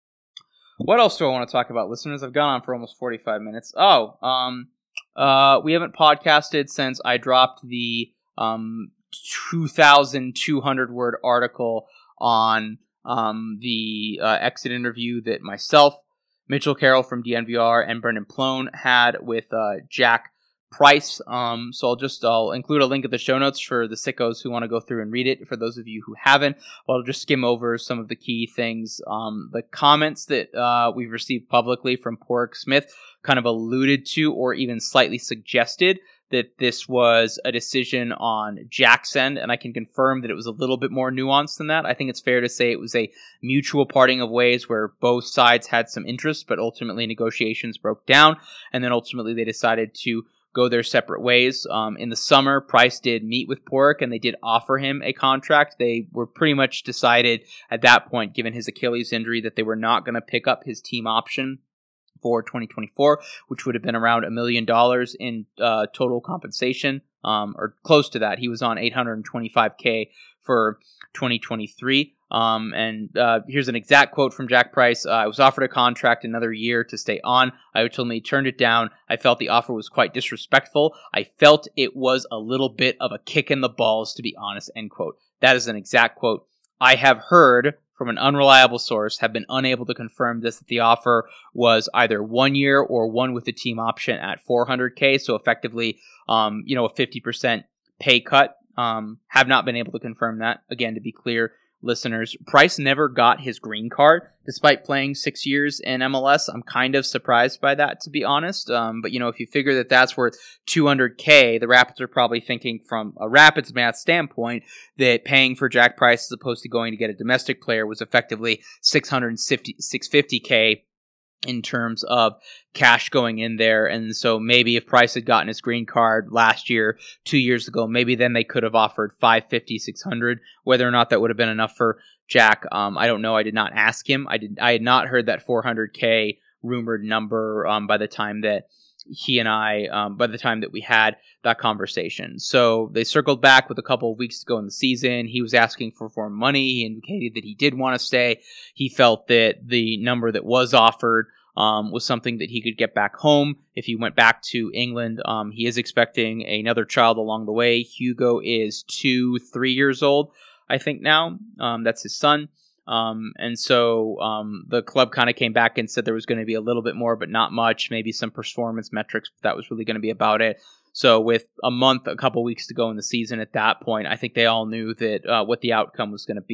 What else do I want to talk about, listeners? I've gone on for almost forty-five minutes. Oh, um, uh, we haven't podcasted since I dropped the um, two thousand two hundred word article on um, the uh, exit interview that myself, Mitchell Carroll from D N V R, and Brendan Plone had with uh, Jack Price. Um, so I'll just, I'll include a link in the show notes for the sickos who want to go through and read it. For those of you who haven't, I'll just skim over some of the key things. Um, the comments that uh, we've received publicly from Porrick Smith kind of alluded to or even slightly suggested that this was a decision on Jack's end, and I can confirm that it was a little bit more nuanced than that. I think it's fair to say it was a mutual parting of ways where both sides had some interest, but ultimately negotiations broke down, and then ultimately they decided to go their separate ways. Um, in the summer, Price did meet with Porrick, and they did offer him a contract. They were pretty much decided at that point, given his Achilles injury, that they were not going to pick up his team option for twenty twenty-four, which would have been around a million dollars in uh, total compensation, um, or close to that. He was on eight hundred twenty-five K for twenty twenty-three. Um, and uh, here's an exact quote from Jack Price. Uh, I was offered a contract another year to stay on. I ultimately turned it down. I felt the offer was quite disrespectful. I felt it was a little bit of a kick in the balls, to be honest, end quote. That is an exact quote. I have heard from an unreliable source, have been unable to confirm this, that the offer was either one year or one with the team option at four hundred K. So effectively, um, you know, a fifty percent pay cut. Um, have not been able to confirm that. Again, to be clear, listeners, Price never got his green card despite playing six years in M L S. I'm kind of surprised by that, to be honest. Um, but, you know, if you figure that that's worth two hundred K, the Rapids are probably thinking from a Rapids math standpoint that paying for Jack Price as opposed to going to get a domestic player was effectively six hundred fifty, six hundred fifty K in terms of cash going in there. And so maybe if Price had gotten his green card last year, two years ago, maybe then they could have offered five fifty, six hundred. Whether or not that would have been enough for Jack, um, I don't know. I did not ask him. I did. I had not heard that four hundred K rumored number um, by the time that he and I, um, by the time that we had that conversation. So they circled back with a couple of weeks to go in the season. He was asking for more money. He indicated that he did want to stay. He felt that the number that was offered um, was something that he could get back home if he went back to England. Um, he is expecting another child along the way. Hugo is two, three years old, I think now. Um, that's his son. Um, and so um, the club kind of came back and said there was going to be a little bit more, but not much, maybe some performance metrics, but that was really going to be about it. So with a month, a couple weeks to go in the season at that point, I think they all knew that uh, what the outcome was going to be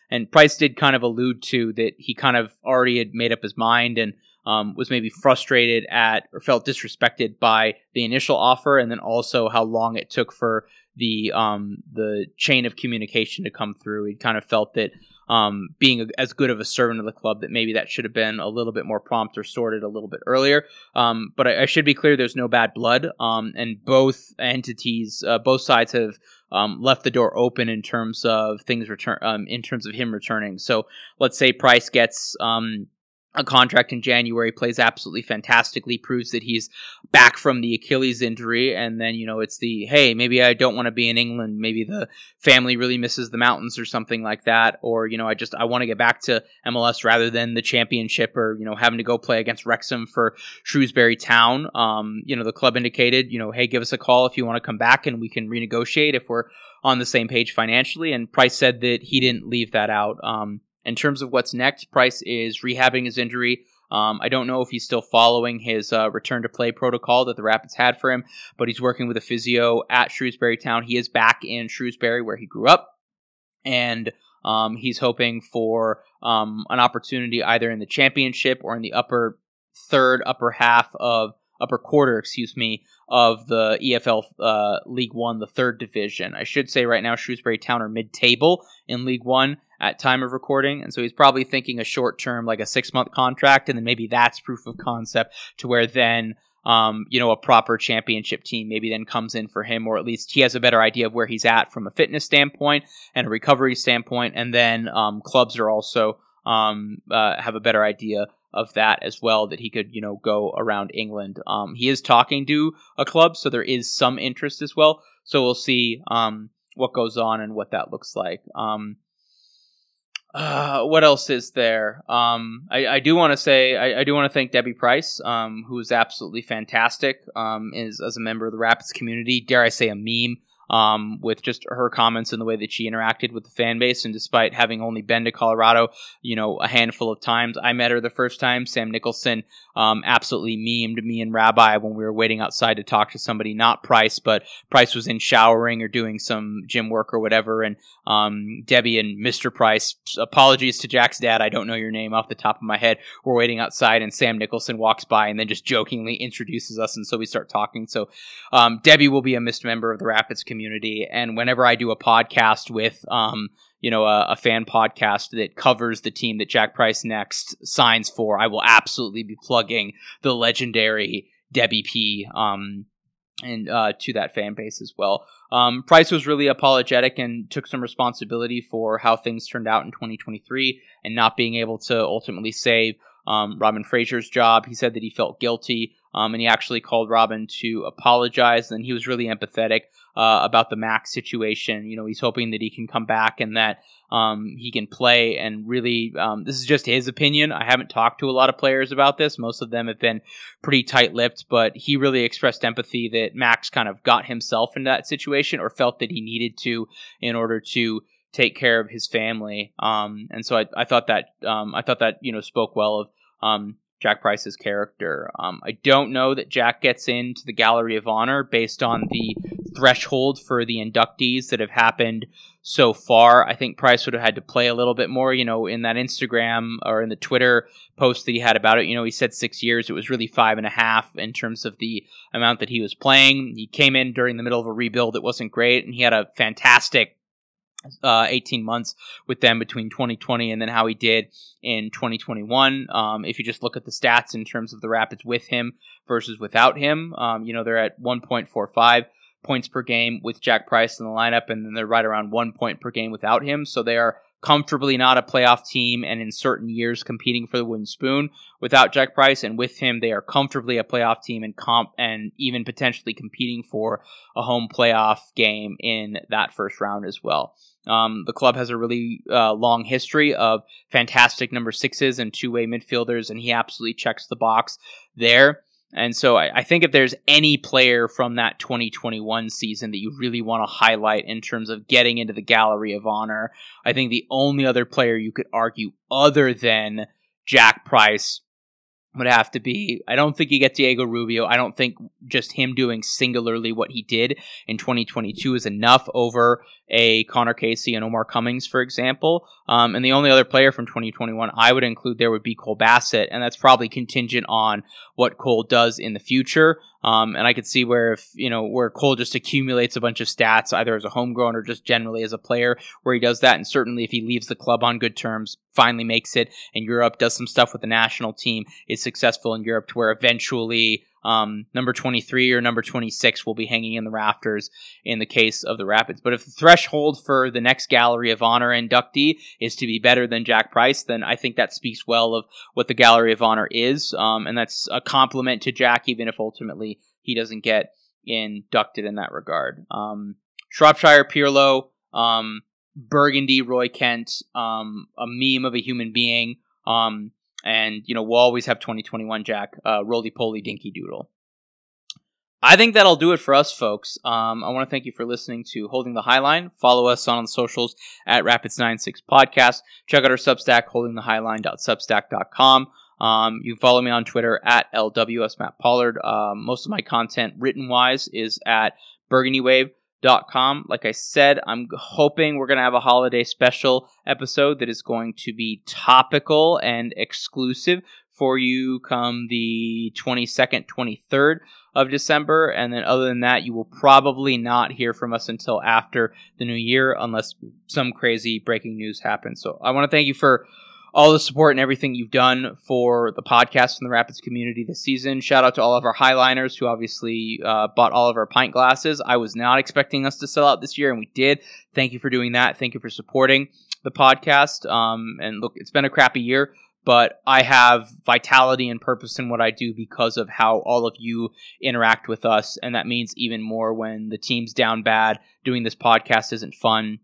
and Price did kind of allude to that he kind of already had made up his mind and um, was maybe frustrated at or felt disrespected by the initial offer, and then also how long it took for the um, the chain of communication to come through. He kind of felt that um, being a, as good of a servant of the club, that maybe that should have been a little bit more prompt or sorted a little bit earlier. Um, but I, I should be clear, there's no bad blood, um, and both entities, uh, both sides have um, left the door open in terms of things return, um, in terms of him returning. So let's say Price gets um, a contract in January, plays absolutely fantastically, proves that he's back from the Achilles injury, and then, you know, it's the, hey, maybe I don't want to be in England, maybe the family really misses the mountains or something like that, or, you know, I just, I want to get back to M L S rather than the championship, or, you know, having to go play against Wrexham for Shrewsbury Town. Um, you know, the club indicated, you know, hey, give us a call if you want to come back and we can renegotiate if we're on the same page financially, and Price said that he didn't leave that out. Um, In terms of what's next, Price is rehabbing his injury. Um, I don't know if he's still following his uh, return to play protocol that the Rapids had for him, but he's working with a physio at Shrewsbury Town. He is back in Shrewsbury where he grew up, and um, he's hoping for um, an opportunity either in the championship or in the upper third, upper half of upper quarter, excuse me, of the E F L uh, League One, the third division. I should say right now Shrewsbury Town are mid-table in League One at time of recording, and so he's probably thinking a short-term, like a six-month contract, and then maybe that's proof of concept to where then, um, you know, a proper championship team maybe then comes in for him, or at least he has a better idea of where he's at from a fitness standpoint and a recovery standpoint, and then um, clubs are also um, uh, have a better idea of that as well, that he could, you know, go around England. Um, he is talking to a club, so there is some interest as well. So we'll see um, what goes on and what that looks like. Um, uh, what else is there? Um, I, I do want to say, I, I do want to thank Debbie Price, um, who is absolutely fantastic, um, is as a member of the Rapids community, dare I say a meme. Um, with just her comments and the way that she interacted with the fan base. And despite having only been to Colorado, you know, a handful of times, I met her the first time. Sam Nicholson um, absolutely memed me and Rabbi when we were waiting outside to talk to somebody, not Price, but Price was in showering or doing some gym work or whatever. And um, Debbie and Mister Price, apologies to Jack's dad, I don't know your name off the top of my head, we're waiting outside and Sam Nicholson walks by and then just jokingly introduces us. And so we start talking. So um, Debbie will be a missed member of the Rapids community. Community, and whenever I do a podcast with, um, you know, a, a fan podcast that covers the team that Jack Price next signs for, I will absolutely be plugging the legendary Debbie P. Um, and uh, to that fan base as well. Um, Price was really apologetic and took some responsibility for how things turned out in twenty twenty-three and not being able to ultimately save um, Robin Fraser's job. He said that he felt guilty. Um, and he actually called Robin to apologize, and he was really empathetic uh, about the Max situation. You know, he's hoping that he can come back and that um, he can play, and really, um, this is just his opinion. I haven't talked to a lot of players about this. Most of them have been pretty tight-lipped, but he really expressed empathy that Max kind of got himself into that situation or felt that he needed to in order to take care of his family. Um, and so I, I thought that, um, I thought that, you know, spoke well of, um, Jack Price's character. Um, I don't know that Jack gets into the Gallery of Honor based on the threshold for the inductees that have happened so far. I think Price would have had to play a little bit more, you know, in that Instagram or in the Twitter post that he had about it. You know, he said six years. It was really five and a half in terms of the amount that he was playing. He came in during the middle of a rebuild that wasn't great, and he had a fantastic Uh, eighteen months with them between twenty twenty and then how he did in twenty twenty-one. Um, if you just look at the stats in terms of the Rapids with him versus without him, um, you know, they're at one point four five points per game with Jack Price in the lineup, and then they're right around one point per game without him. So they are comfortably not a playoff team, and in certain years competing for the wooden spoon without Jack Price, and with him they are comfortably a playoff team and comp and even potentially competing for a home playoff game in that first round as well. Um, the club has a really uh, long history of fantastic number sixes and two-way midfielders, and he absolutely checks the box there. And so I, I think if there's any player from that twenty twenty-one season that you really want to highlight in terms of getting into the Gallery of Honor, I think the only other player you could argue other than Jack Price would have to be, I don't think you get Diego Rubio. I don't think just him doing singularly what he did in twenty twenty-two is enough over a Connor Casey and Omar Cummings, for example. Um, and the only other player from twenty twenty-one I would include there would be Cole Bassett, and that's probably contingent on what Cole does in the future. Um, and I could see where if, you know, where Cole just accumulates a bunch of stats, either as a homegrown or just generally as a player, where he does that. And certainly if he leaves the club on good terms, finally makes it in Europe, does some stuff with the national team, is successful in Europe to where eventually um, number twenty-three or number twenty-six will be hanging in the rafters in the case of the Rapids. But if the threshold for the next Gallery of Honor inductee is to be better than Jack Price, then I think that speaks well of what the Gallery of Honor is. Um, and that's a compliment to Jack, even if ultimately he doesn't get inducted in that regard. Um, Shropshire, Pirlo, um, Burgundy, Roy Kent, um, a meme of a human being, um, and, you know, we'll always have twenty twenty-one Jack, uh, roly-poly dinky doodle. I think that'll do it for us, folks. Um, I want to thank you for listening to Holding the Highline. Follow us on the socials at Rapids ninety-six Podcast. Check out our Substack, holding the highline dot substack dot com. Um, you can follow me on Twitter at L W S Matt Pollard. Um, most of my content written-wise is at burgundy wave dot com. Like I said, I'm hoping we're going to have a holiday special episode that is going to be topical and exclusive for you come the twenty-second, twenty-third of December. And then other than that, you will probably not hear from us until after the new year unless some crazy breaking news happens. So I want to thank you for all the support and everything you've done for the podcast and the Rapids community this season. Shout out to all of our Highliners who obviously uh, bought all of our pint glasses. I was not expecting us to sell out this year, and we did. Thank you for doing that. Thank you for supporting the podcast. Um, and look, it's been a crappy year, but I have vitality and purpose in what I do because of how all of you interact with us, and that means even more when the team's down bad. Doing this podcast isn't fun,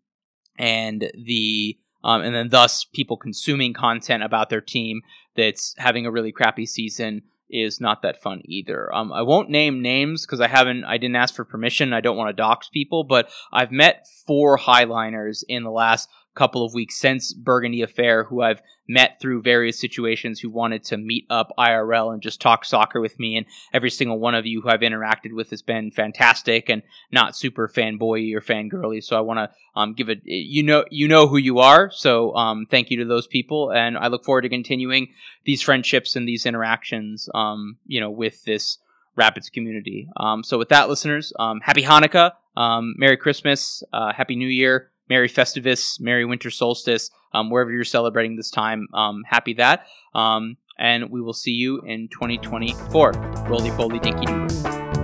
and the Um, and then thus people consuming content about their team that's having a really crappy season is not that fun either. Um, I won't name names because I haven't, I didn't ask for permission. I don't want to dox people, but I've met four Highliners in the last couple of weeks since Burgundy Affair who I've met through various situations who wanted to meet up I R L and just talk soccer with me. And every single one of you who I've interacted with has been fantastic and not super fanboy or fangirly. So I want to um, give it, you know, you know who you are. So um, thank you to those people. And I look forward to continuing these friendships and these interactions, um, you know, with this Rapids community. Um, so with that, listeners, um, happy Hanukkah, um, Merry Christmas, uh, Happy New Year, Merry Festivus, Merry Winter Solstice, um, wherever you're celebrating this time. Um, happy that. Um, and we will see you in twenty twenty-four. Roly-poly dinky doodle.